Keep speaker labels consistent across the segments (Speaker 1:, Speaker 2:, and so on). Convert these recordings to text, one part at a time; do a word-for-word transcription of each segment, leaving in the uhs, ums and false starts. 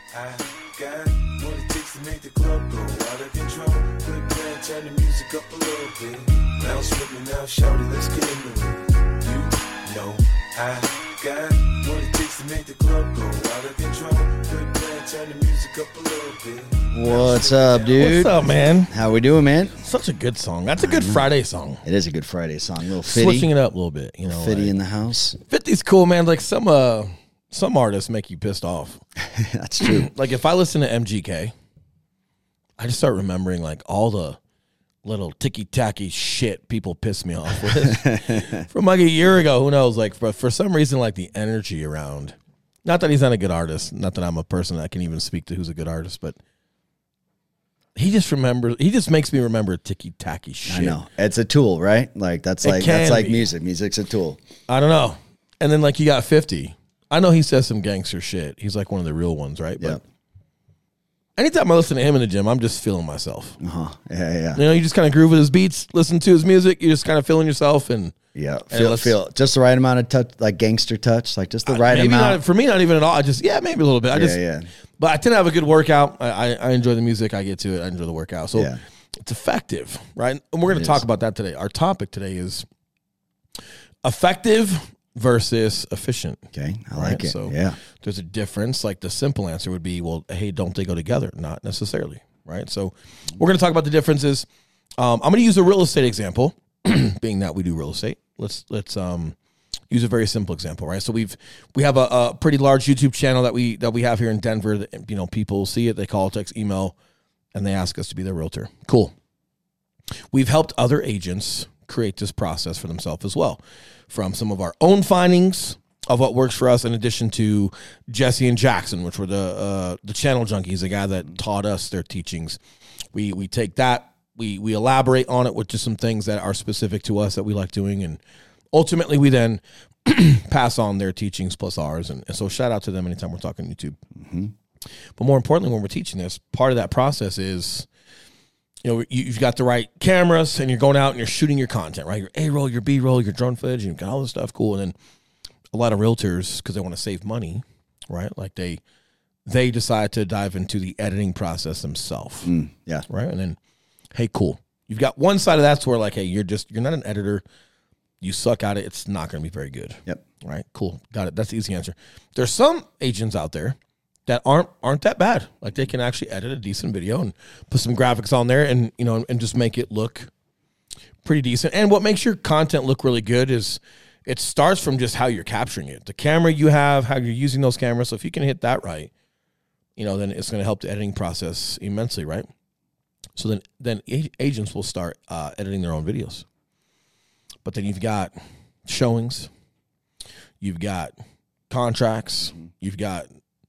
Speaker 1: I got what it takes to make the club go out of control. Quit playing, turn the music up a little bit. Bounce with me now, shout it, let's get into it. You know I got what it takes to make the club go out of control. Quit playing, turn the music up a little bit.
Speaker 2: What's up, dude?
Speaker 3: What's up, man?
Speaker 2: How we doing, man?
Speaker 3: Such a good song. That's a good Friday song.
Speaker 2: It is a good Friday song. A little fitty.
Speaker 3: Switching it up a little bit, you know.
Speaker 2: Fitty
Speaker 3: like,
Speaker 2: in the house.
Speaker 3: fifty's cool, man. Like some uh some artists make you pissed off.
Speaker 2: That's true.
Speaker 3: Like if I listen to M G K, I just start remembering like all the little ticky-tacky shit people piss me off with from like a year ago. Who knows? Like for, for some reason, like the energy around. Not that he's not a good artist. Not that I'm a person that can even speak to who's a good artist, but he just remembers. He just makes me remember ticky-tacky shit.
Speaker 2: I know. It's a tool, right? Like that's
Speaker 3: It
Speaker 2: like
Speaker 3: can
Speaker 2: that's like
Speaker 3: be.
Speaker 2: music. Music's a tool.
Speaker 3: I don't know. And then like you got fifty. I know he says some gangster shit. He's like one of the real ones, right?
Speaker 2: Yeah.
Speaker 3: But anytime I listen to him in the gym, I'm just feeling myself.
Speaker 2: Uh-huh. Yeah, yeah.
Speaker 3: You know, you just kind of groove with his beats, listen to his music. You're just kind of feeling yourself, and
Speaker 2: Yeah.
Speaker 3: And
Speaker 2: Feel
Speaker 3: let's-
Speaker 2: feel just the right amount of touch, like gangster touch, like just the right
Speaker 3: maybe
Speaker 2: amount.
Speaker 3: not for me, not even at all. I just yeah, maybe a little bit. I
Speaker 2: Yeah,
Speaker 3: just
Speaker 2: yeah.
Speaker 3: But I tend to have a good workout. I, I I enjoy the music. I get to it. I enjoy the workout. So
Speaker 2: Yeah.
Speaker 3: it's effective, right? And we're going
Speaker 2: It
Speaker 3: to talk
Speaker 2: is.
Speaker 3: about that today. Our topic today is effective versus efficient.
Speaker 2: Okay, I
Speaker 3: Right,
Speaker 2: like it.
Speaker 3: so-
Speaker 2: yeah.
Speaker 3: There's a difference. Like the simple answer would be, well, hey, don't they go together? Not necessarily, right? So we're going to talk about the differences. Um, I'm going to use a real estate example, being that we do real estate. Let's let's um, use a very simple example, right? So we've we have a, a pretty large YouTube channel that we that we have here in Denver. That, you know, people see it, they call, text, email, and they ask us to be their realtor. Cool. We've helped other agents create this process for themselves as well, from some of our own findings of what works for us, in addition to Jesse and Jackson, which were the uh, the channel junkies, the guy that taught us their teachings. We we take that, we we elaborate on it with just some things that are specific to us that we like doing, and ultimately we then pass on their teachings plus ours. And, and so shout out to them anytime we're talking YouTube.
Speaker 2: Mm-hmm.
Speaker 3: But more importantly, when we're teaching this, part of that process is, you know, you- you've got the right cameras and you're going out and you're shooting your content, right? Your A-roll, your B-roll, your drone footage, you've got all this stuff, cool. And then a lot of realtors, because they want to save money, right? Like they they decide to dive into the editing process themselves,
Speaker 2: Mm, yeah.
Speaker 3: right? And then, hey, cool. You've got one side of that's where like, hey, you're just, you're not an editor. You suck at it. It's not going to be very good.
Speaker 2: Yep.
Speaker 3: Right? Cool. Got it. That's the easy answer. There's some agents out there that aren't aren't that bad. Like they can actually edit a decent video and put some graphics on there and, you know, and just make it look pretty decent. And what makes your content look really good is it starts from just how you're capturing it. The camera you have, how you're using those cameras. So if you can hit that right, you know, then it's going to help the editing process immensely, right? So then then a- agents will start uh, editing their own videos. But then you've got showings, you've got contracts, you've got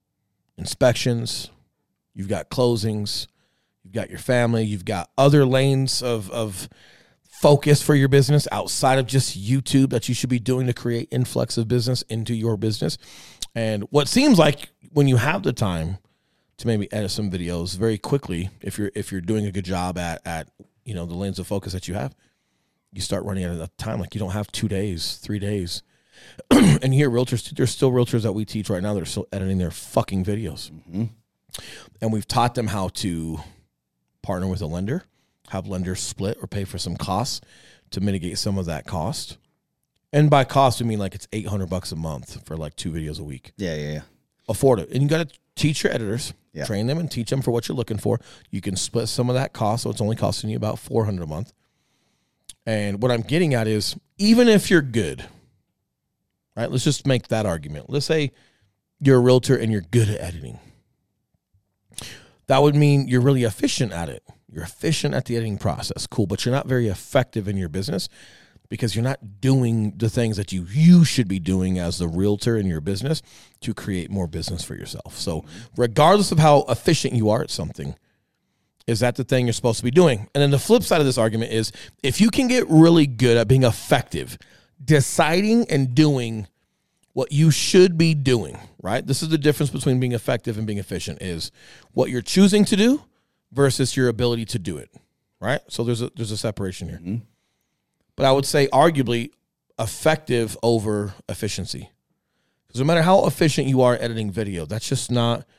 Speaker 3: inspections, you've got closings, you've got your family, you've got other lanes of, of focus for your business outside of just YouTube that you should be doing to create influx of business into your business. And what seems like when you have the time to maybe edit some videos very quickly, if you're if you're doing a good job at at you know the lanes of focus that you have, you start running out of time. Like you don't have two days, three days. And here, realtors, there's still realtors that we teach right now that are still editing their fucking videos.
Speaker 2: Mm-hmm.
Speaker 3: And we've taught them how to partner with a lender, have lenders split or pay for some costs to mitigate some of that cost. And by cost, we mean like it's eight hundred bucks a month for like two videos a week.
Speaker 2: Yeah, yeah, yeah.
Speaker 3: Afford it. And you got to teach your editors,
Speaker 2: Yeah.
Speaker 3: train them and teach them for what you're looking for. You can split some of that cost, so it's only costing you about four hundred dollars a month. And what I'm getting at is, even if you're good, right? Let's just make that argument. Let's say you're a realtor and you're good at editing. That would mean you're really efficient at it. You're efficient at the editing process. Cool. But you're not very effective in your business because you're not doing the things that you, you should be doing as the realtor in your business to create more business for yourself. So regardless of how efficient you are at something, is that the thing you're supposed to be doing? And then the flip side of this argument is, if you can get really good at being effective, deciding and doing what you should be doing, right? This is the difference between being effective and being efficient, is what you're choosing to do versus your ability to do it, right? So there's a there's a separation here.
Speaker 2: Mm-hmm.
Speaker 3: But I would say arguably effective over efficiency. Because no matter how efficient you are editing video, that's just not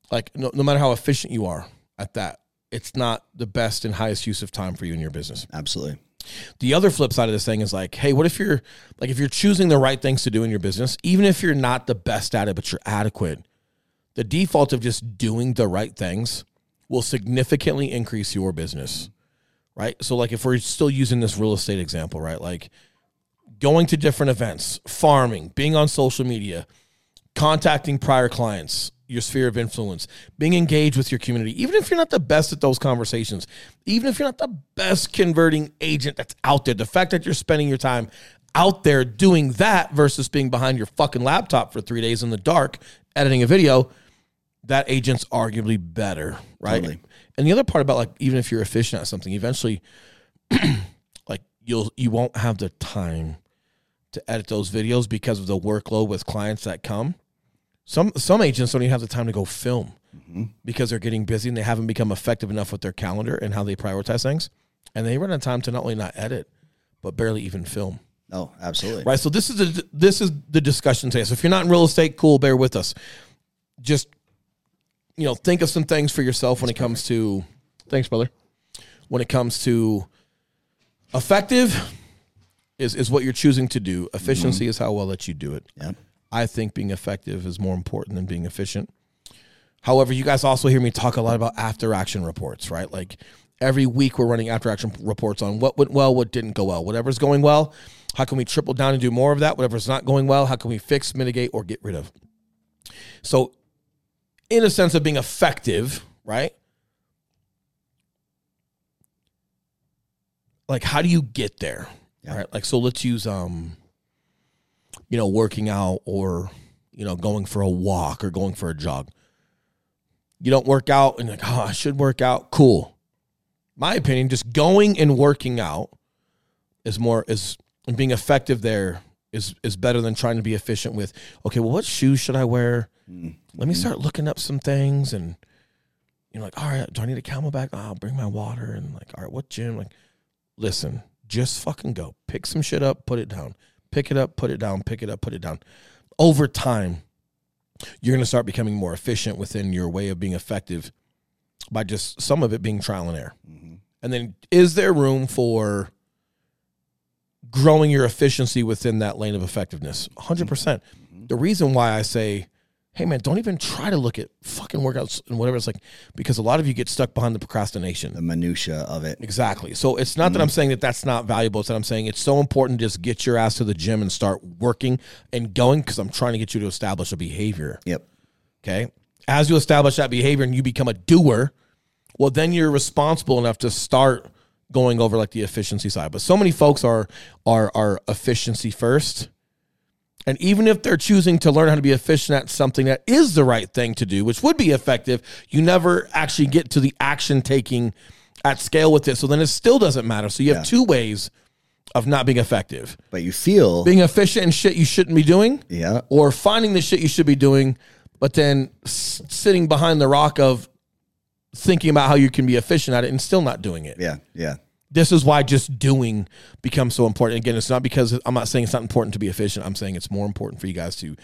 Speaker 3: like no, no matter how efficient you are at that, it's not the best and highest use of time for you in your business.
Speaker 2: Absolutely.
Speaker 3: The other flip side of this thing is like, hey, what if you're like, if you're choosing the right things to do in your business, even if you're not the best at it, but you're adequate, the default of just doing the right things will significantly increase your business, right? So like if we're still using this real estate example, right? Like going to different events, farming, being on social media, contacting prior clients, your sphere of influence, being engaged with your community, even if you're not the best at those conversations, even if you're not the best converting agent that's out there, the fact that you're spending your time out there doing that versus being behind your fucking laptop for three days in the dark, editing a video, that agent's arguably better, right?
Speaker 2: Totally.
Speaker 3: And the other part about like, even if you're efficient at something, eventually like you'll, you won't have the time to edit those videos because of the workload with clients that come. Some some agents don't even have the time to go film mm-hmm. because they're getting busy and they haven't become effective enough with their calendar and how they prioritize things. And they run out of time to not only not edit, but barely even film.
Speaker 2: Oh, absolutely.
Speaker 3: Right. So this is the, this is the discussion today. So if you're not in real estate, cool, bear with us. Just, you know, think of some things for yourself when That's it comes perfect. to, thanks, brother. When it comes to effective is, is what you're choosing to do. Efficiency mm-hmm. is how well that you do it.
Speaker 2: Yeah.
Speaker 3: I think being effective is more important than being efficient. However, you guys also hear me talk a lot about after action reports, right? Like every week we're running after action reports on what went well, what didn't go well. Whatever's going well, how can we triple down and do more of that? Whatever's not going well, how can we fix, mitigate, or get rid of? So in a sense of being effective, right? Like how do you get there? Yeah. Right? Like, so let's use, um, you know, working out or, you know, going for a walk or going for a jog. You don't work out and you're like, oh, I should work out. Cool. My opinion, just going and working out is more, is and being effective there is, is better than trying to be efficient with, okay, well, what shoes should I wear? Mm-hmm. Let me start looking up some things and, you know, like, all right, do I need a Camelback? Oh, I'll bring my water and like, all right, what gym? Like, listen, just fucking go. Pick some shit up, put it down. Pick it up, put it down, pick it up, put it down. Over time, you're going to start becoming more efficient within your way of being effective by just some of it being trial and error. Mm-hmm. And then is there room for growing your efficiency within that lane of effectiveness? one hundred percent. Mm-hmm. The reason why I say, hey, man, don't even try to look at fucking workouts and whatever. It's like, because a lot of you get stuck behind the procrastination.
Speaker 2: The minutia of it.
Speaker 3: Exactly. So it's not mm-hmm. that I'm saying that that's not valuable. It's that I'm saying it's so important to just get your ass to the gym and start working and going because I'm trying to get you to establish a behavior.
Speaker 2: Yep.
Speaker 3: Okay. As you establish that behavior and you become a doer, well, then you're responsible enough to start going over like the efficiency side. But so many folks are are are efficiency first. And even if they're choosing to learn how to be efficient at something that is the right thing to do, which would be effective, you never actually get to the action taking at scale with it. So then it still doesn't matter. So you have yeah. two ways of not being effective.
Speaker 2: But you feel
Speaker 3: being efficient in shit you shouldn't be doing.
Speaker 2: Yeah.
Speaker 3: Or finding the shit you should be doing, but then s- sitting behind the rock of thinking about how you can be efficient at it and still not doing it.
Speaker 2: Yeah. Yeah.
Speaker 3: This is why just doing becomes so important. Again, it's not because I'm not saying it's not important to be efficient. I'm saying it's more important for you guys to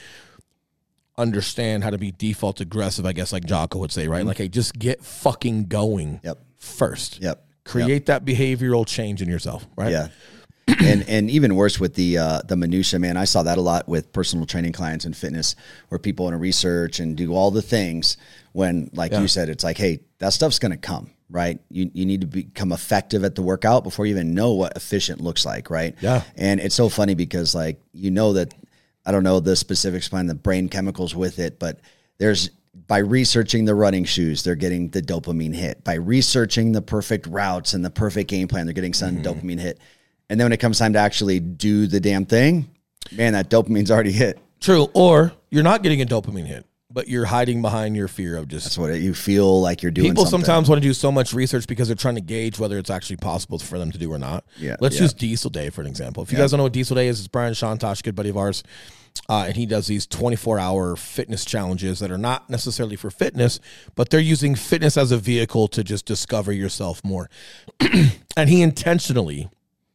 Speaker 3: understand how to be default aggressive, I guess, like Jocko would say, right? Mm-hmm. Like, hey, just get fucking going
Speaker 2: yep.
Speaker 3: first.
Speaker 2: Yep.
Speaker 3: Create
Speaker 2: yep.
Speaker 3: that behavioral change in yourself, right?
Speaker 2: Yeah. and and even worse with the uh, the minutia, man. I saw that a lot with personal training clients and fitness, where people want to research and do all the things when, like yeah. you said, it's like, hey, that stuff's going to come, right? You you need to become effective at the workout before you even know what efficient looks like, right?
Speaker 3: Yeah.
Speaker 2: And it's so funny because, like, you know that, I don't know the specifics behind the brain chemicals with it, but there's, by researching the running shoes, they're getting the dopamine hit. By researching the perfect routes and the perfect game plan, they're getting some mm-hmm. dopamine hit. And then when it comes time to actually do the damn thing, man, that dopamine's already hit.
Speaker 3: True. Or you're not getting a dopamine hit, but you're hiding behind your fear of just...
Speaker 2: That's what it, you feel like you're doing.
Speaker 3: People
Speaker 2: something.
Speaker 3: sometimes want to do so much research because they're trying to gauge whether it's actually possible for them to do or not.
Speaker 2: Yeah.
Speaker 3: Let's
Speaker 2: yeah.
Speaker 3: use Diesel Day for an example. If you
Speaker 2: yeah.
Speaker 3: guys don't know what Diesel Day is, it's Brian Shantosh, good buddy of ours. Uh, and he does these twenty-four hour fitness challenges that are not necessarily for fitness, but they're using fitness as a vehicle to just discover yourself more. And he intentionally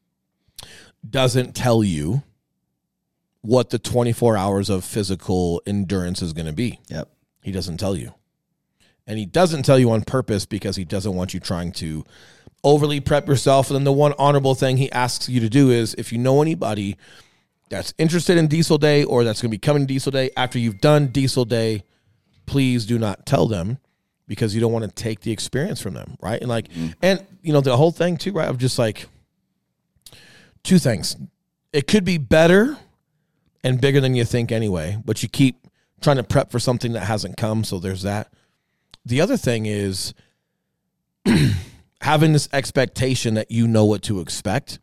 Speaker 3: doesn't tell you what the twenty-four hours of physical endurance is going to be.
Speaker 2: Yep.
Speaker 3: He doesn't tell you. And he doesn't tell you on purpose because he doesn't want you trying to overly prep yourself. And then the one honorable thing he asks you to do is, if you know anybody that's interested in Diesel Day or that's going to be coming to Diesel Day, after you've done Diesel Day, please do not tell them, because you don't want to take the experience from them, right? And like, mm. and you know, the whole thing too, right? Of just like two things. It could be better and bigger than you think anyway, but you keep trying to prep for something that hasn't come. So there's that. The other thing is having this expectation that you know what to expect.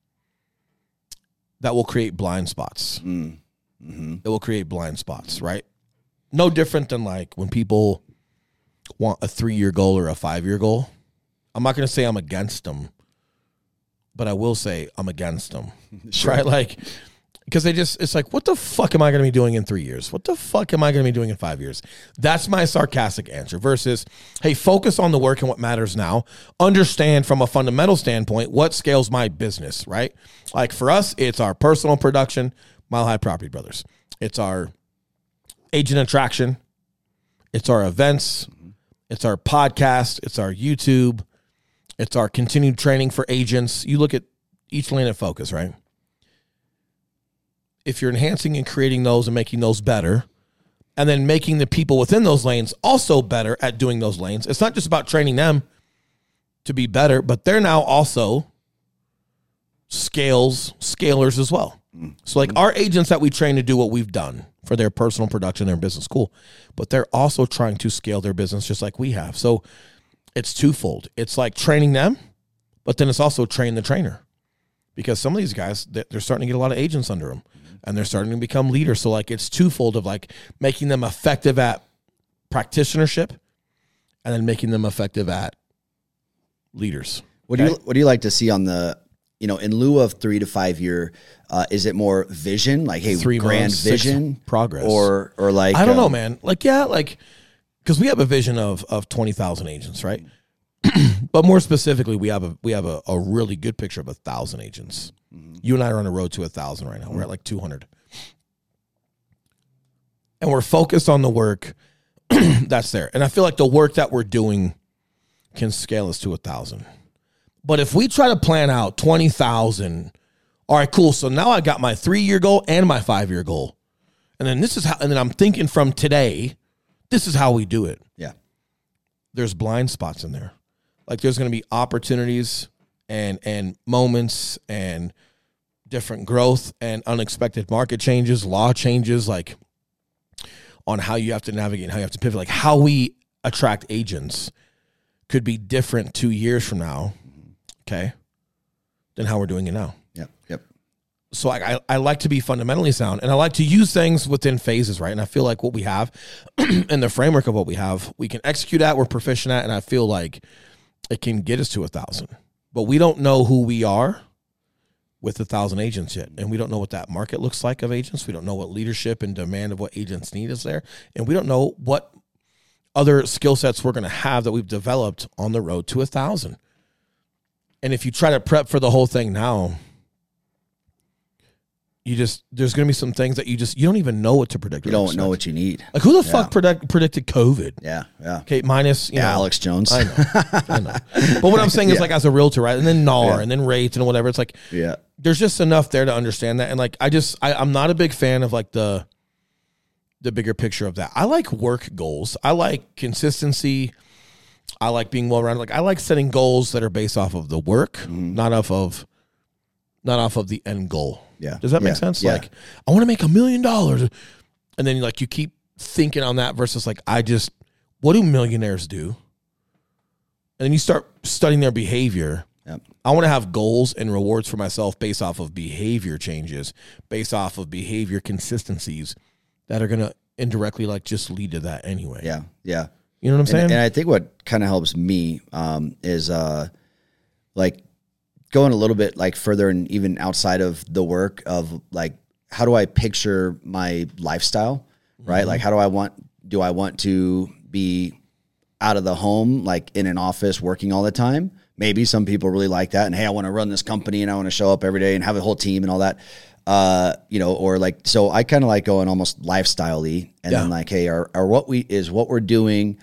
Speaker 3: That will create blind spots. Mm. Mm-hmm. It will create blind spots, right? No different than like when people want a three-year goal or a five-year goal. I'm not going to say I'm against them, but I will say I'm against them, sure. Right? Like, because they just, it's like, what the fuck am I going to be doing in three years? What the fuck am I going to be doing in five years? That's my sarcastic answer versus, hey, focus on the work and what matters now. Understand from a fundamental standpoint what scales my business, right? Like for us, it's our personal production, Mile High Property Brothers. It's our agent attraction. It's our events. It's our podcast. It's our YouTube. It's our continued training for agents. You look at each lane of focus, right? If you're enhancing and creating those and making those better, and then making the people within those lanes also better at doing those lanes, it's not just about training them to be better, but they're now also scales, scalers as well. Mm-hmm. So like our agents that we train to do what we've done for their personal production, their business, cool. But they're also trying to scale their business just like we have. So it's twofold. It's like training them, but then it's also train the trainer. Because some of these guys, they're starting to get a lot of agents under them. And they're starting to become leaders. So like it's twofold of like making them effective at practitionership and then making them effective at leaders.
Speaker 2: What okay? do you what do you like to see on the, you know, in lieu of three to five year, uh, is it more vision? Like, hey,
Speaker 3: Three
Speaker 2: grand
Speaker 3: months,
Speaker 2: vision
Speaker 3: progress,
Speaker 2: or or like
Speaker 3: I don't
Speaker 2: um,
Speaker 3: know, man. Like yeah, like because we have a vision of of twenty thousand agents, right? But more specifically, we have a we have a, a really good picture of a thousand agents. Mm-hmm. You and I are on the road to a thousand right now. Mm-hmm. We're at like two hundred, and we're focused on the work that's there. And I feel like the work that we're doing can scale us to a thousand. But if we try to plan out twenty thousand, all right, cool. So now I got my three year goal and my five year goal, and then this is how. And then I'm thinking from today, this is how we do it.
Speaker 2: Yeah,
Speaker 3: there's blind spots in there. Like there's going to be opportunities and and moments and different growth and unexpected market changes, law changes, like on how you have to navigate and how you have to pivot. Like how we attract agents could be different two years from now, okay, than how we're doing it now.
Speaker 2: Yep, yep.
Speaker 3: So I, I, I like to be fundamentally sound, and I like to use things within phases, right? And I feel like what we have and the framework of what we have, we can execute at, we're proficient at, and I feel like it can get us to a thousand, but we don't know who we are with a thousand agents yet. And we don't know what that market looks like of agents. We don't know what leadership and demand of what agents need is there. And we don't know what other skill sets we're going to have that we've developed on the road to a thousand. And if you try to prep for the whole thing now, you just, there's going to be some things that you just, you don't even know what to predict.
Speaker 2: You don't know what you need.
Speaker 3: Like who the
Speaker 2: yeah.
Speaker 3: fuck predict, predicted COVID?
Speaker 2: Yeah. Yeah.
Speaker 3: Okay. Minus, you
Speaker 2: yeah,
Speaker 3: know,
Speaker 2: Alex Jones.
Speaker 3: I know. I know. But what I'm saying is yeah. like as a realtor, right? And then N A R
Speaker 2: yeah.
Speaker 3: and then rates and whatever. It's like,
Speaker 2: yeah,
Speaker 3: there's just enough there to understand that. And like, I just, I, I'm not a big fan of like the, the bigger picture of that. I like work goals. I like consistency. I like being well-rounded. Like I like setting goals that are based off of the work, mm-hmm. not off of, not off of the end goal.
Speaker 2: Yeah.
Speaker 3: Does that
Speaker 2: yeah.
Speaker 3: make sense?
Speaker 2: Yeah.
Speaker 3: Like, I want to make a million dollars. And then like you keep thinking on that versus like, I just, what do millionaires do? And then you start studying their behavior.
Speaker 2: Yep.
Speaker 3: I want to have goals and rewards for myself based off of behavior changes, based off of behavior consistencies that are going to indirectly like just lead to that anyway.
Speaker 2: Yeah. Yeah.
Speaker 3: You know what I'm saying?
Speaker 2: And, and I think what kind of helps me um, is uh, like, going a little bit like further and even outside of the work of like, how do I picture my lifestyle, right? Mm-hmm. Like, how do I want, do I want to be out of the home, like in an office working all the time? Maybe some people really like that. And hey, I want to run this company and I want to show up every day and have a whole team and all that. Uh, you know, or like, so I kind of like going almost lifestyle-y and yeah. then like, hey, are, are what we is what we're doing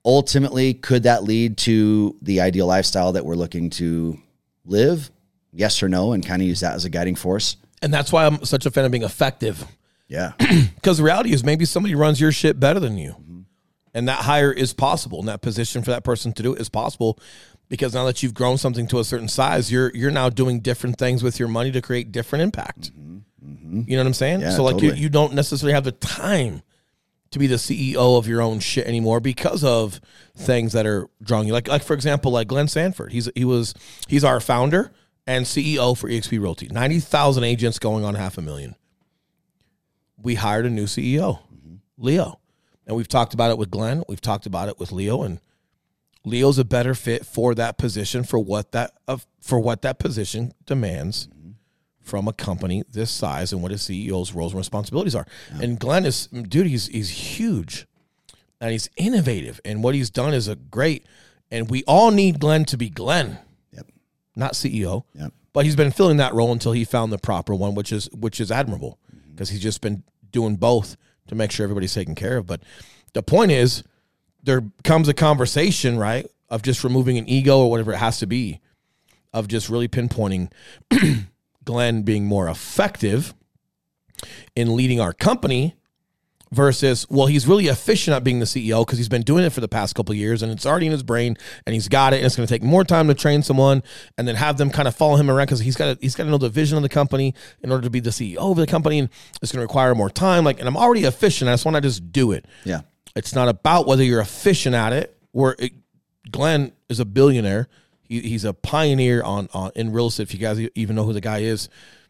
Speaker 2: ultimately, could that lead to the ideal lifestyle that we're looking to live? Yes or no, and kind of use that as a guiding force.
Speaker 3: And that's why I'm such a fan of being effective.
Speaker 2: Yeah.
Speaker 3: Because the reality is maybe somebody runs your shit better than you. Mm-hmm. And that hire is possible. And that position for that person to do it is possible. Because now that you've grown something to a certain size, you're you're now doing different things with your money to create different impact. Mm-hmm. Mm-hmm. You know what I'm saying?
Speaker 2: Yeah,
Speaker 3: so like
Speaker 2: totally.
Speaker 3: you, you don't necessarily have the time to be the C E O of your own shit anymore because of things that are drawing you. Like like for example, like Glenn Sanford. He's he was he's our founder and C E O for eXp Realty. ninety thousand agents going on half a million. We hired a new C E O, mm-hmm. Leo. And we've talked about it with Glenn. We've talked about it with Leo, and Leo's a better fit for that position, for what that uh, for what that position demands mm-hmm. from a company this size and what a C E O's roles and responsibilities are. Yeah. And Glenn is, dude, he's he's huge, and he's innovative, and what he's done is a great. And we all need Glenn to be Glenn,
Speaker 2: yep.
Speaker 3: not C E O.
Speaker 2: Yep.
Speaker 3: But he's been filling that role until he found the proper one, which is which is admirable, because mm-hmm. he's just been doing both to make sure everybody's taken care of. But the point is, there comes a conversation, right, of just removing an ego or whatever it has to be, of just really pinpointing Glenn being more effective in leading our company versus, well, he's really efficient at being the C E O because he's been doing it for the past couple of years and it's already in his brain and he's got it, and it's going to take more time to train someone and then have them kind of follow him around because he's got to he's got to know the vision of the company in order to be the C E O of the company, and it's going to require more time. Like, and I'm already efficient. I just want to just do it.
Speaker 2: Yeah.
Speaker 3: It's not about whether you're efficient at it. Where it, Glenn is a billionaire. He, he's a pioneer on, on in real estate, if you guys even know who the guy is.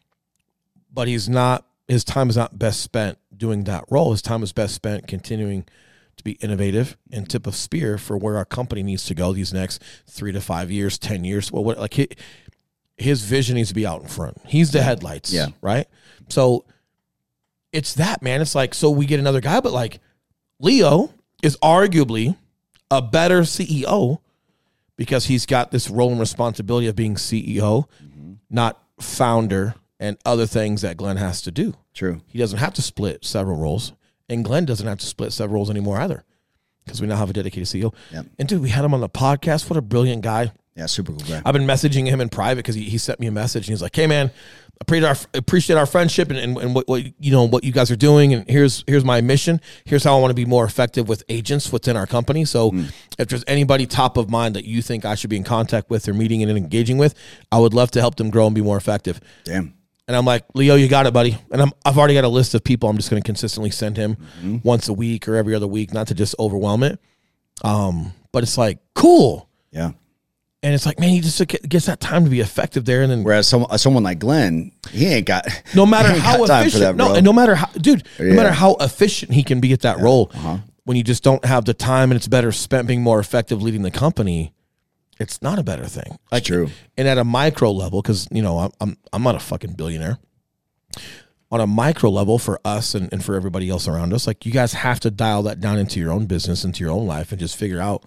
Speaker 3: But he's not, his time is not best spent doing that role. His time is best spent continuing to be innovative and tip of spear for where our company needs to go these next three to five years, ten years. Well, what, like his, his vision needs to be out in front. He's the headlights.
Speaker 2: Yeah.
Speaker 3: Right. So it's that, man. It's like, so we get another guy, but like Leo is arguably a better C E O because he's got this role and responsibility of being C E O, mm-hmm. not founder and other things that Glenn has to do.
Speaker 2: True.
Speaker 3: He doesn't have to split several roles, and Glenn doesn't have to split several roles anymore either because we now have a dedicated C E O.
Speaker 2: Yep.
Speaker 3: And dude, we had him on the podcast. What a brilliant guy.
Speaker 2: Yeah, super cool guy.
Speaker 3: I've been messaging him in private because he, he sent me a message and he's like, hey man, appreciate our appreciate our friendship and, and, and what, what you know what you guys are doing, and here's here's my mission. Here's how I want to be more effective with agents within our company. So mm. if there's anybody top of mind that you think I should be in contact with or meeting and engaging with, I would love to help them grow and be more effective.
Speaker 2: Damn.
Speaker 3: And I'm like, Leo, you got it, buddy. And I'm, I've already got a list of people I'm just going to consistently send him mm-hmm. once a week or every other week, not to just overwhelm it. Um, but it's like, cool.
Speaker 2: Yeah.
Speaker 3: And it's like, man, he just gets that time to be effective there. And then,
Speaker 2: whereas some, someone like Glenn, he ain't got
Speaker 3: no matter how efficient, that, no, and no matter how, dude, yeah. no matter how efficient he can be at that yeah. role, uh-huh. when you just don't have the time and it's better spent being more effective leading the company, it's not a better thing. Like,
Speaker 2: true.
Speaker 3: And at a micro level, because you know I'm I'm I'm not a fucking billionaire. On a micro level for us and, and for everybody else around us, like you guys have to dial that down into your own business, into your own life, and just figure out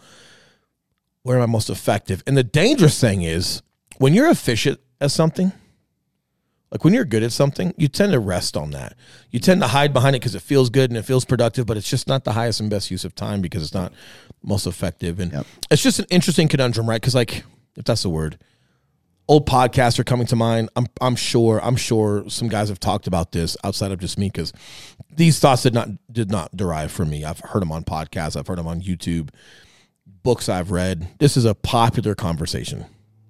Speaker 3: where am I most effective. And the dangerous thing is when you're efficient at something, like when you're good at something, you tend to rest on that. You tend to hide behind it because it feels good and it feels productive, but it's just not the highest and best use of time because it's not most effective. And yep. it's just an interesting conundrum, right? Because like, if that's the word, old podcasts are coming to mind. I'm I'm sure I'm sure some guys have talked about this outside of just me, because these thoughts did not did not derive from me. I've heard them on podcasts. I've heard them on YouTube, books I've read. This is a popular conversation.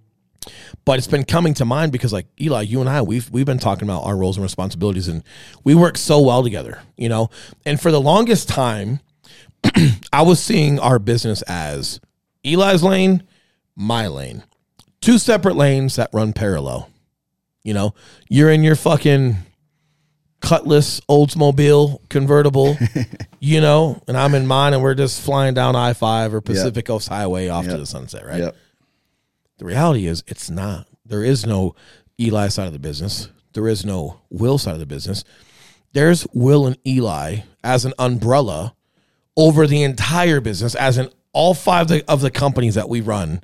Speaker 3: But it's been coming to mind because, like, Eli, you and I, we've we've been talking about our roles and responsibilities, and we work so well together, you know? And for the longest time, I was seeing our business as Eli's lane, my lane. Two separate lanes that run parallel. You know? You're in your fucking Cutlass Oldsmobile convertible, you know? And I'm in mine, and we're just flying down I five or Pacific yep. Coast Highway off yep. to the sunset, right?
Speaker 2: Yep.
Speaker 3: The reality is it's not. There is no Eli side of the business. There is no Will side of the business. There's Will and Eli as an umbrella over the entire business, as in all five of the companies that we run.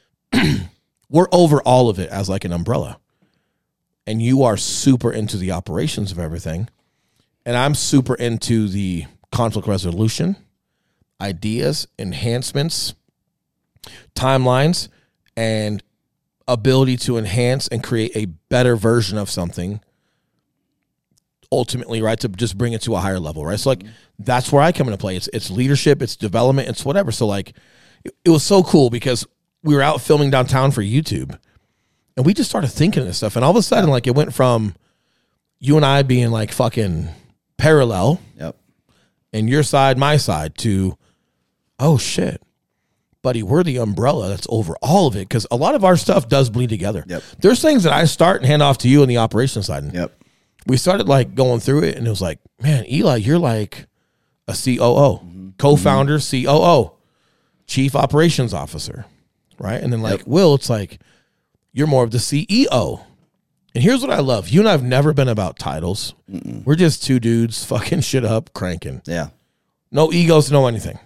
Speaker 3: We're over all of it as like an umbrella. And you are super into the operations of everything. And I'm super into the conflict resolution. ideas, enhancements, timelines, and ability to enhance and create a better version of something ultimately, right, to just bring it to a higher level, right? So like that's where I come into play. It's it's leadership, it's development, it's whatever. So like it, it was so cool because we were out filming downtown for YouTube and we just started thinking of this stuff. And all of a sudden, like it went from you and I being like fucking parallel,
Speaker 2: Yep.
Speaker 3: and your side, my side, to, oh shit, buddy, we're the umbrella that's over all of it. Because a lot of our stuff does bleed together.
Speaker 2: Yep.
Speaker 3: There's things that I start and hand off to you on the operations side. And
Speaker 2: Yep.
Speaker 3: we started like going through it, and it was like, man, Eli, you're like a C O O, mm-hmm. co-founder, mm-hmm. C O O, chief operations officer, right? And then like yep. Will, it's like you're more of the C E O. And here's what I love. You and I have never been about titles. Mm-mm. We're just two dudes fucking shit up, cranking.
Speaker 2: Yeah.
Speaker 3: No egos, no anything.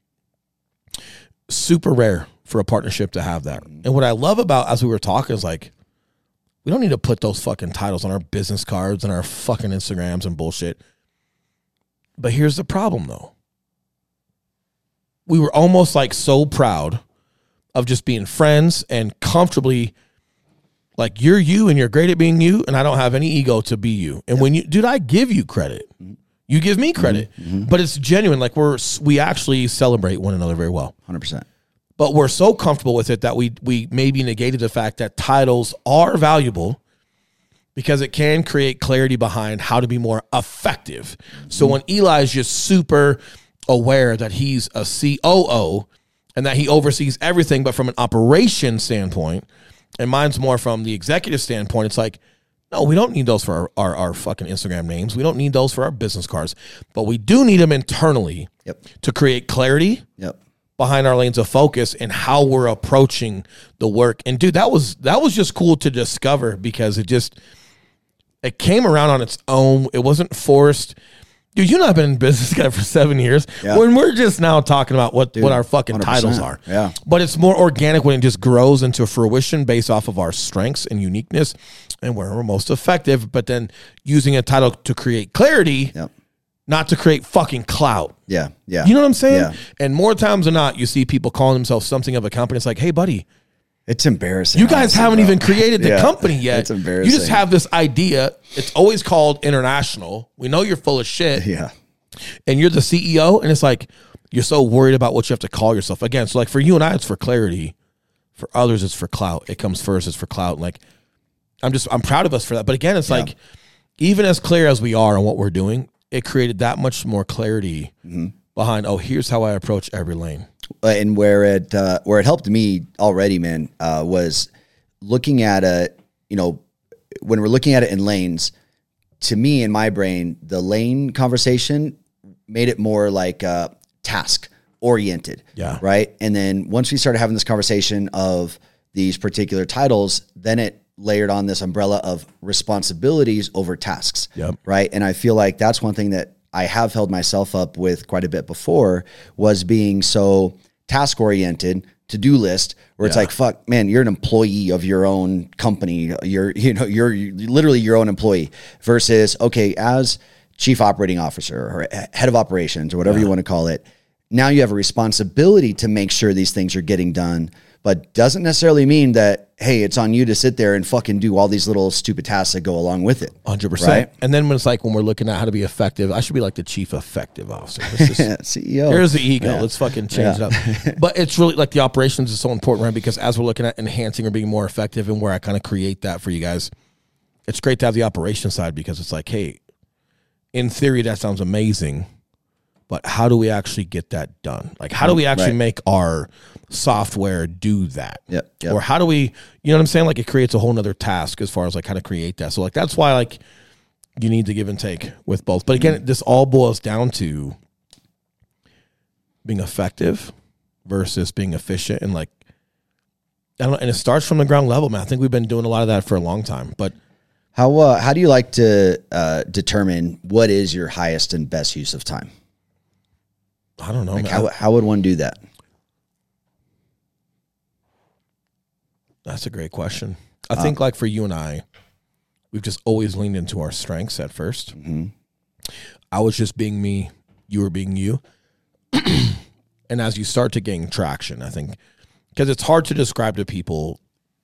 Speaker 3: Super rare for a partnership to have that. Mm-hmm. And what I love about, as we were talking, is like, we don't need to put those fucking titles on our business cards and our fucking Instagrams and bullshit. But here's the problem, though. We were almost like so proud of just being friends and comfortably, like, you're you and you're great at being you, and I don't have any ego to be you. And yep. when you, dude, I give you credit. You give me credit. Mm-hmm. But it's genuine. Like, we're, we actually celebrate one another very well.
Speaker 2: one hundred percent.
Speaker 3: But we're so comfortable with it that we we maybe negated the fact that titles are valuable because it can create clarity behind how to be more effective. Mm-hmm. So when Eli is just super aware that he's a C O O and that he oversees everything, but from an operation standpoint, and mine's more from the executive standpoint, it's like, no, we don't need those for our, our, our fucking Instagram names. We don't need those for our business cards. But we do need them internally
Speaker 2: yep.
Speaker 3: to create clarity.
Speaker 2: Yep.
Speaker 3: Behind our lanes of focus and how we're approaching the work. And dude, that was that was just cool to discover because it just it came around on its own. It wasn't forced. Dude, you and I have been in business together for seven years. Yeah. When we're just now talking about what, dude, what our fucking one hundred percent titles are.
Speaker 2: Yeah.
Speaker 3: But it's more organic when it just grows into fruition based off of our strengths and uniqueness and where we're most effective. But then using a title to create clarity.
Speaker 2: Yep. Not
Speaker 3: to create fucking clout.
Speaker 2: Yeah, yeah.
Speaker 3: You know what I'm saying?
Speaker 2: Yeah.
Speaker 3: And more times than not, you see people calling themselves something of a company. It's like, hey, buddy.
Speaker 2: It's embarrassing.
Speaker 3: You guys honestly, haven't bro. even created the
Speaker 2: yeah.
Speaker 3: company yet.
Speaker 2: It's embarrassing.
Speaker 3: You just have this idea. It's always called international. We know you're full of shit.
Speaker 2: Yeah.
Speaker 3: And you're the C E O. And it's like, you're so worried about what you have to call yourself. Again, so like for you and I, it's for clarity. For others, it's for clout. It comes first. It's for clout. Like, I'm just, I'm proud of us for that. But again, it's yeah. like, even as clear as we are on what we're doing, it created that much more clarity mm-hmm. behind, oh, here's how I approach every lane.
Speaker 2: And where it uh, where it helped me already, man, uh, was looking at a, you know, when we're looking at it in lanes, to me in my brain, the lane conversation made it more like uh, task oriented.
Speaker 3: Yeah.
Speaker 2: Right. And then once we started having this conversation of these particular titles, then it layered on this umbrella of responsibilities over tasks.
Speaker 3: Yep.
Speaker 2: Right. And I feel like that's one thing that I have held myself up with quite a bit before, was being so task oriented, to-do list, where yeah. it's like, fuck, man, you're an employee of your own company. You're, you know, you're literally your own employee versus, okay, as chief operating officer or head of operations or whatever yeah. you want to call it, now you have a responsibility to make sure these things are getting done, but doesn't necessarily mean that, hey, it's on you to sit there and fucking do all these little stupid tasks that go along with it.
Speaker 3: one hundred percent. Right? And then when it's like, when we're looking at how to be effective, I should be like the chief effective officer. Just,
Speaker 2: C E O.
Speaker 3: Here's the ego.
Speaker 2: Yeah.
Speaker 3: Let's fucking change
Speaker 2: yeah.
Speaker 3: it up. But it's really like the operations is so important, right? Because as we're looking at enhancing or being more effective and where I kind of create that for you guys, it's great to have the operations side because it's like, hey, in theory, that sounds amazing. But how do we actually get that done? Like, how do we actually right. make our software do that?
Speaker 2: Yep, yep.
Speaker 3: Or how do we, you know what I'm saying? Like, it creates a whole nother task as far as like how to create that. So like, that's why like you need to give and take with both. But again, mm-hmm. this all boils down to being effective versus being efficient. And like, I don't know, and it starts from the ground level, man. I think we've been doing a lot of that for a long time, but
Speaker 2: how, uh, how do you like to uh, determine what is your highest and best use of time?
Speaker 3: I don't know.
Speaker 2: Like
Speaker 3: man.
Speaker 2: how how would one do that?
Speaker 3: That's a great question. I uh, think like for you and I, we've just always leaned into our strengths at first. Mm-hmm. I was just being me. You were being you. And as you start to gain traction, I think, because it's hard to describe to people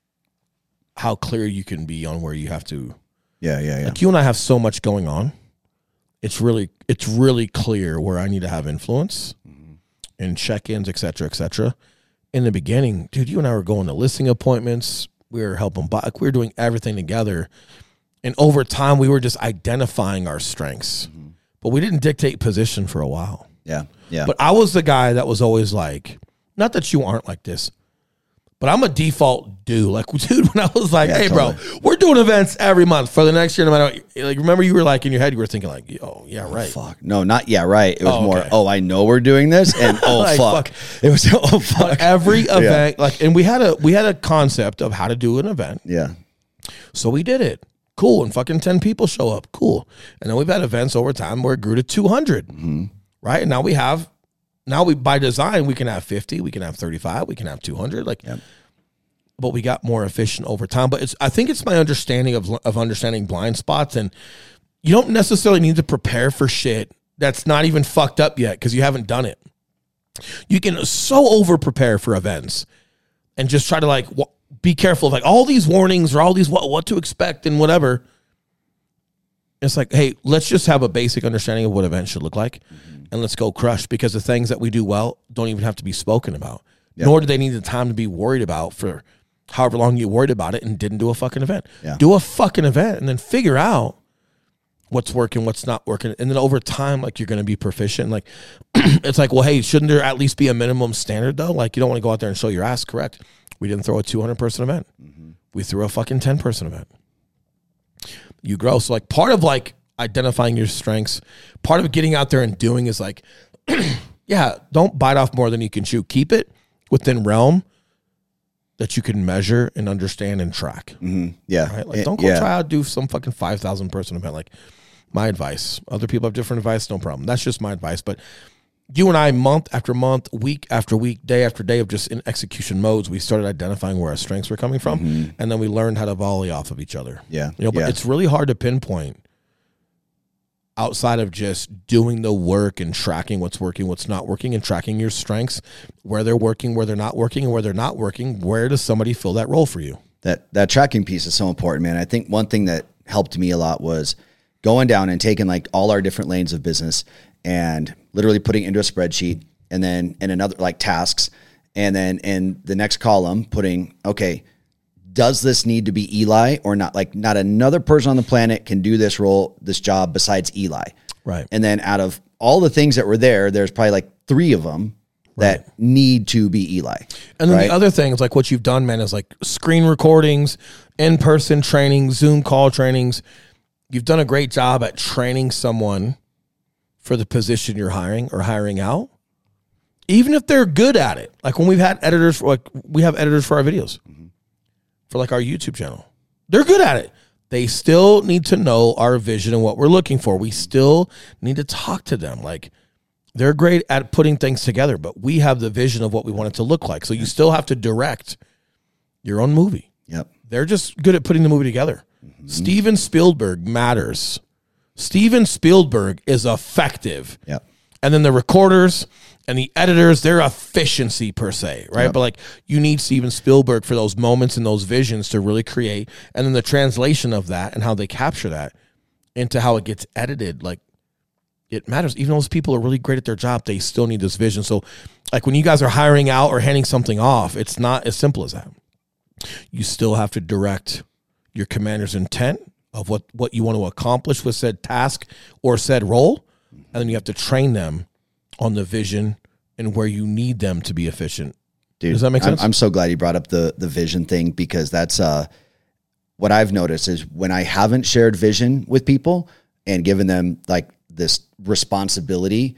Speaker 3: how clear you can be on where you have to.
Speaker 2: Yeah, yeah, yeah.
Speaker 3: Like you and I have so much going on. It's really, it's really clear where I need to have influence mm-hmm. and check-ins, et cetera, et cetera. In the beginning, dude, you and I were going to listing appointments. We were helping buy. We were doing everything together. And over time, we were just identifying our strengths. Mm-hmm. But we didn't dictate position for a while.
Speaker 2: Yeah, yeah.
Speaker 3: But I was the guy that was always like, not that you aren't like this, but I'm a default dude. Like, dude, when I was like,
Speaker 2: yeah,
Speaker 3: hey,
Speaker 2: totally.
Speaker 3: bro, we're doing events every month for the next year, no matter what. Like, remember you were like, in your head, you were thinking like, oh, yeah, right.
Speaker 2: Fuck. No, not yeah, right. It was
Speaker 3: Oh,
Speaker 2: more,
Speaker 3: okay.
Speaker 2: oh, I know we're doing this, and oh,
Speaker 3: Like,
Speaker 2: fuck.
Speaker 3: fuck.
Speaker 2: It was, oh, fuck.
Speaker 3: Every event, like, and we had a we had a concept of how to do an event.
Speaker 2: Yeah.
Speaker 3: So we did it. Cool. And fucking ten people show up. Cool. And then we've had events over time where it grew to two hundred.
Speaker 2: Mm-hmm.
Speaker 3: Right. And now we have, now we, by design, we can have fifty, we can have thirty-five, we can have two hundred. Like,
Speaker 2: Yep.
Speaker 3: but we got more efficient over time. But it's, I think it's my understanding of, of understanding blind spots. And you don't necessarily need to prepare for shit that's not even fucked up yet because you haven't done it. You can so over prepare for events and just try to like, w- be careful of like all these warnings or all these what, what to expect and whatever. It's like, hey, let's just have a basic understanding of what events should look like mm-hmm. and let's go crush, because the things that we do well don't even have to be spoken about. Yep. Nor do they need the time to be worried about for however long you worried about it and didn't do a fucking event.
Speaker 2: Yeah.
Speaker 3: Do a fucking event and then figure out what's working, what's not working. And then over time, like, you're going to be proficient. Like, it's like, well, hey, shouldn't there at least be a minimum standard though? Like, you don't want to go out there and show your ass. Correct. We didn't throw a two hundred person event. Mm-hmm. We threw a fucking ten person event. You grow. So like part of like identifying your strengths, part of getting out there and doing is like, yeah, don't bite off more than you can chew. Keep it within realm that you can measure and understand and track.
Speaker 2: Mm-hmm. Yeah.
Speaker 3: Right? Like, don't go
Speaker 2: yeah.
Speaker 3: try out do some fucking five thousand person event. Like, my advice. Other people have different advice, no problem. That's just my advice. But you and I, month after month, week after week, day after day of just in execution modes, we started identifying where our strengths were coming from. Mm-hmm. And then we learned how to volley off of each other.
Speaker 2: Yeah.
Speaker 3: You know, but
Speaker 2: yeah.
Speaker 3: it's really hard to pinpoint outside of just doing the work and tracking what's working, what's not working, and tracking your strengths, where they're working, where they're not working, and where they're not working, where does somebody fill that role for you?
Speaker 2: That that tracking piece is so important, man. I think one thing that helped me a lot was going down and taking like all our different lanes of business and literally putting it into a spreadsheet, and then in another like tasks, and then in the next column putting, okay, does this need to be Eli or not? Like, not another person on the planet can do this role, this job besides Eli.
Speaker 3: Right.
Speaker 2: And then out of all the things that were there, there's probably like three of them that right. need to be Eli.
Speaker 3: And then
Speaker 2: right?
Speaker 3: the other things, like what you've done, man, is like screen recordings, in-person training, Zoom call trainings. You've done a great job at training someone for the position you're hiring or hiring out, even if they're good at it. Like when we've had editors, for, like we have editors for our videos, mm-hmm. for like our YouTube channel. They're good at it. They still need to know our vision and what we're looking for. We still need to talk to them. Like, they're great at putting things together, but we have the vision of what we want it to look like. So you still have to direct your own movie.
Speaker 2: Yep.
Speaker 3: They're just good at putting the movie together. Mm-hmm. Steven Spielberg matters. Steven Spielberg is effective.
Speaker 2: Yep.
Speaker 3: And then the recorders and the editors, they're efficiency per se, right?
Speaker 2: Yep.
Speaker 3: But like, you need Steven Spielberg for those moments and those visions to really create. And then the translation of that and how they capture that into how it gets edited, like, it matters. Even those people are really great at their job, they still need this vision. So like when you guys are hiring out or handing something off, it's not as simple as that. You still have to direct your commander's intent of what, what you want to accomplish with said task or said role. And then you have to train them on the vision and where you need them to be efficient.
Speaker 2: Dude,
Speaker 3: does that make sense?
Speaker 2: I'm, I'm so glad you brought up the the vision thing, because that's uh, what I've noticed is when I haven't shared vision with people and given them like this responsibility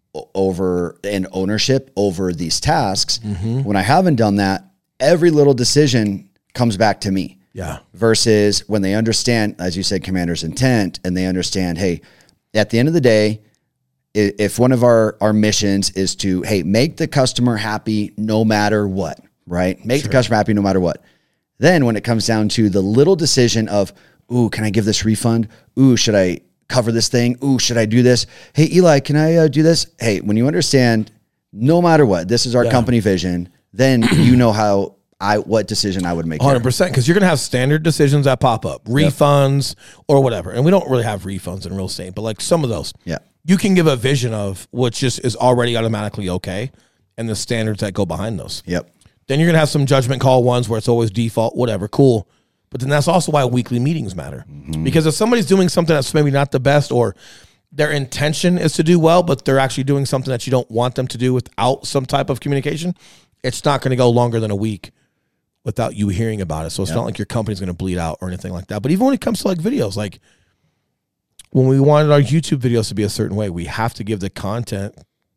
Speaker 2: over and ownership over these tasks, mm-hmm. when I haven't done that, every little decision comes back to me.
Speaker 3: Yeah.
Speaker 2: Versus when they understand, as you said, commander's intent, and they understand, hey, at the end of the day, if one of our, our missions is to, hey, make the customer happy no matter what, right? Make sure. the customer happy no matter what. Then when it comes down to the little decision of, ooh, can I give this refund? Ooh, should I cover this thing? Ooh, should I do this? Hey, Eli, can I uh, do this? Hey, when you understand no matter what, this is our
Speaker 3: Yeah.
Speaker 2: company vision, then you know how I what decision I would make.
Speaker 3: one hundred percent, because you're going to have standard decisions that pop up, refunds or whatever. And we don't really have refunds in real estate, but like some of those,
Speaker 2: Yeah.
Speaker 3: you can give a vision of which just is already automatically okay and the standards that go behind those.
Speaker 2: Yep.
Speaker 3: Then you're going to have some judgment call ones where it's always default, whatever, cool. But then that's also why weekly meetings matter. Mm-hmm. Because if somebody's doing something that's maybe not the best, or their intention is to do well, but they're actually doing something that you don't want them to do without some type of communication, it's not going to go longer than a week without you hearing about it. So it's
Speaker 2: Yep.
Speaker 3: not like your company's going to bleed out or anything like that. But even when it comes to like videos, like when we wanted our YouTube videos to be a certain way, we have to give the content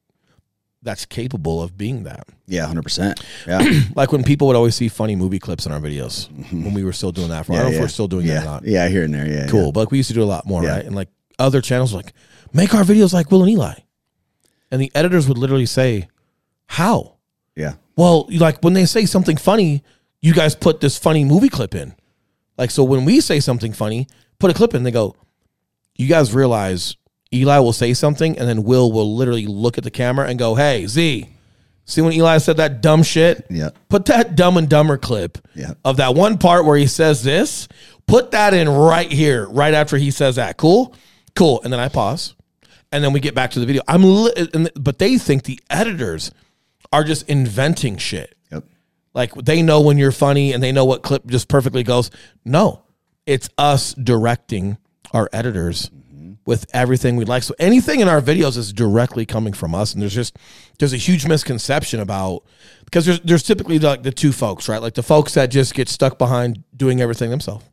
Speaker 3: that's capable of being that.
Speaker 2: Yeah, one hundred percent. Yeah.
Speaker 3: Like when people would always see funny movie clips in our videos when we were still doing that. For, I don't know
Speaker 2: yeah.
Speaker 3: if we're still doing
Speaker 2: yeah.
Speaker 3: that or not.
Speaker 2: Yeah, here and there. Yeah.
Speaker 3: Cool.
Speaker 2: Yeah.
Speaker 3: But like we used to do a lot more,
Speaker 2: Yeah.
Speaker 3: right? And like other channels were like, make our videos like Will and Eli. And the editors would literally say, how?
Speaker 2: Yeah.
Speaker 3: Well, you like when they say something funny, you guys put this funny movie clip in. Like, so when we say something funny, put a clip in, they go, you guys realize Eli will say something and then Will will literally look at the camera and go, hey, Z, see when Eli said that dumb shit?
Speaker 2: Yeah.
Speaker 3: Put that Dumb and Dumber clip
Speaker 2: Yeah.
Speaker 3: of that one part where he says this, put that in right here, right after he says that. Cool? Cool. And then I pause. And then we get back to the video. I'm, li- and- but they think the editors are just inventing shit.
Speaker 2: Yep.
Speaker 3: Like they know when you're funny and they know what clip just perfectly goes. No, it's us directing our editors mm-hmm. with everything we like. So anything in our videos is directly coming from us. And there's just, there's a huge misconception about, because there's, there's typically like the two folks, right? Like the folks that just get stuck behind doing everything themselves.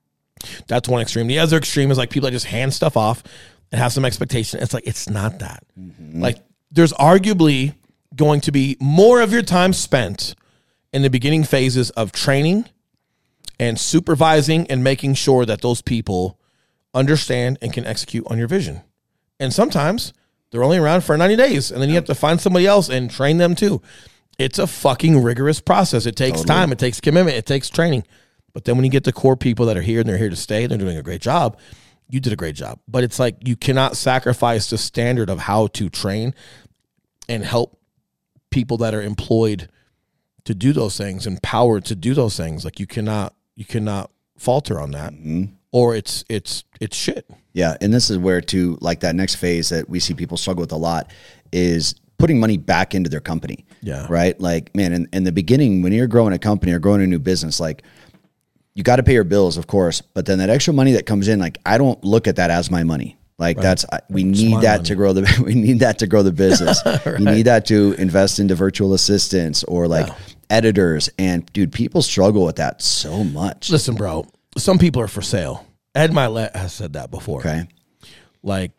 Speaker 3: That's one extreme. The other extreme is like people that just hand stuff off and have some expectation. It's like, it's not that. Mm-hmm. Like there's arguably going to be more of your time spent in the beginning phases of training and supervising and making sure that those people understand and can execute on your vision. And sometimes they're only around for ninety days and then you have to find somebody else and train them too. It's a fucking rigorous process. It takes
Speaker 2: Totally.
Speaker 3: time. It takes commitment. It takes training. But then when you get the core people that are here and they're here to stay, they're doing a great job. You did a great job. But it's like you cannot sacrifice the standard of how to train and help people that are employed to do those things, empowered to do those things. Like you cannot, you cannot falter on that, mm-hmm. or it's it's it's shit.
Speaker 2: Yeah, and this is where to like that next phase that we see people struggle with a lot is putting money back into their company.
Speaker 3: Yeah.
Speaker 2: Right. Like, man, in, in the beginning, when you're growing a company or growing a new business, like you got to pay your bills, of course, but then that extra money that comes in, like I don't look at that as my money. Like right. that's, we
Speaker 3: It's
Speaker 2: need that
Speaker 3: money.
Speaker 2: to grow the, we need that to grow the business.
Speaker 3: Right.
Speaker 2: You need that to invest into virtual assistants or like
Speaker 3: Yeah.
Speaker 2: editors. And dude, people struggle with that so much.
Speaker 3: Listen, bro, some people are for sale. Ed Milet has said that before.
Speaker 2: Okay.
Speaker 3: Like,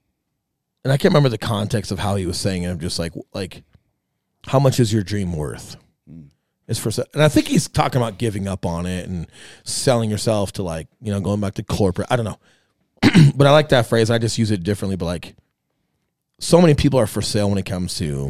Speaker 3: and I can't remember the context of how he was saying it. I'm just like, like, how much is your dream worth? It's for sale. And I think he's talking about giving up on it and selling yourself to like, you know, going back to corporate. I don't know. But I like that phrase. I just use it differently. But like, so many people are for sale when it comes to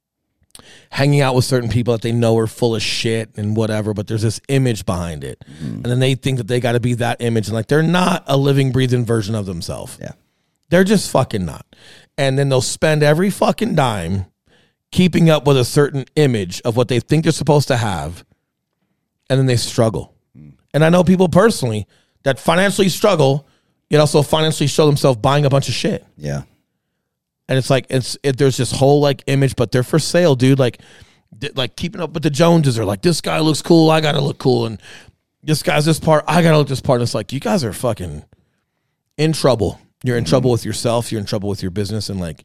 Speaker 3: hanging out with certain people that they know are full of shit and whatever, but there's this image behind it. Mm. And then they think that they got to be that image. And like, they're not a living, breathing version of themselves.
Speaker 2: Yeah.
Speaker 3: They're just fucking not. And then they'll spend every fucking dime keeping up with a certain image of what they think they're supposed to have. And then they struggle. Mm. And I know people personally that financially struggle, yet also financially show themselves buying a bunch of shit.
Speaker 2: Yeah.
Speaker 3: And it's like, it's it, there's this whole like image, but they're for sale, dude. Like, th- like keeping up with the Joneses are like, this guy looks cool, I gotta look cool. And this guy's this part, I gotta look this part. And it's like, you guys are fucking in trouble. You're in mm-hmm. trouble with yourself. You're in trouble with your business. And like,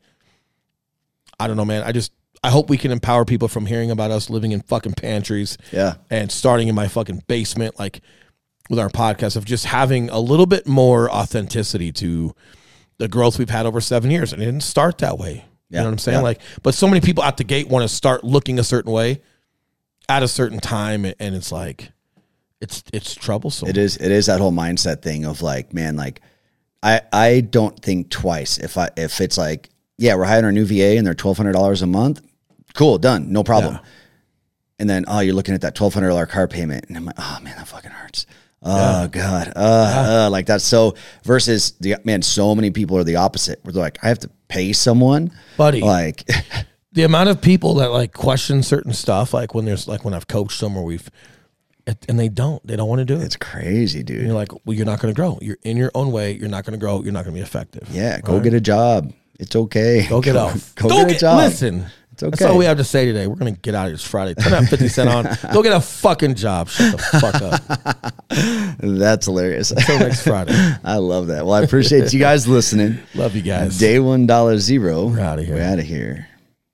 Speaker 3: I don't know, man. I just, I hope we can empower people from hearing about us living in fucking pantries.
Speaker 2: Yeah.
Speaker 3: And starting in my fucking basement, like with our podcast, of just having a little bit more authenticity to the growth we've had over seven years. And it didn't start that way.
Speaker 2: Yeah.
Speaker 3: You know what I'm saying?
Speaker 2: Yeah.
Speaker 3: Like, but so many people out the gate want to start looking a certain way at a certain time. And it's like, it's, it's troublesome.
Speaker 2: It is, it is that whole mindset thing of like, man, like I, I don't think twice if I, if it's like, yeah, we're hiring our new V A and they're twelve hundred dollars a month. Cool. Done. No problem. Yeah. And then, oh, you're looking at that twelve hundred dollars car payment. And I'm like, oh man, that fucking hurts. Oh yeah. God. Uh, yeah. uh, like that's so versus the man. So many people are the opposite where they're like, I have to pay someone,
Speaker 3: buddy.
Speaker 2: Like
Speaker 3: the amount of people that like question certain stuff, like when there's like when I've coached them or we've, and they don't, they don't want to do it.
Speaker 2: It's crazy, dude.
Speaker 3: And you're like, well, you're not going to grow. You're in your own way. You're not going to grow. You're not going to be effective.
Speaker 2: Yeah, go
Speaker 3: right?
Speaker 2: get a job. It's okay.
Speaker 3: Go get
Speaker 2: go,
Speaker 3: off.
Speaker 2: Go,
Speaker 3: go
Speaker 2: get,
Speaker 3: get
Speaker 2: a job.
Speaker 3: Listen,
Speaker 2: it's okay.
Speaker 3: That's all we have to say today. We're going to get out of here. It's Friday. Turn that fifty cent on. Go get a fucking job. Shut the fuck up.
Speaker 2: That's hilarious.
Speaker 3: Until next Friday.
Speaker 2: I love that. Well, I appreciate you guys listening.
Speaker 3: Love you guys.
Speaker 2: Day one, dollar zero.
Speaker 3: We're out of here.
Speaker 2: We're out of here.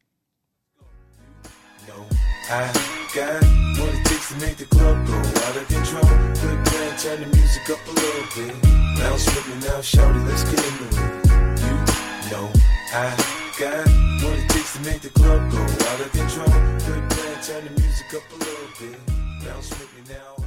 Speaker 1: I got what it takes to make the club go out of control. Good plan, turn the music up a little bit. Bounce with me now, shout it, let's get into it. You know I got what it takes to make the club go out of control. Good plan, turn the music up a little bit. Bounce with me now.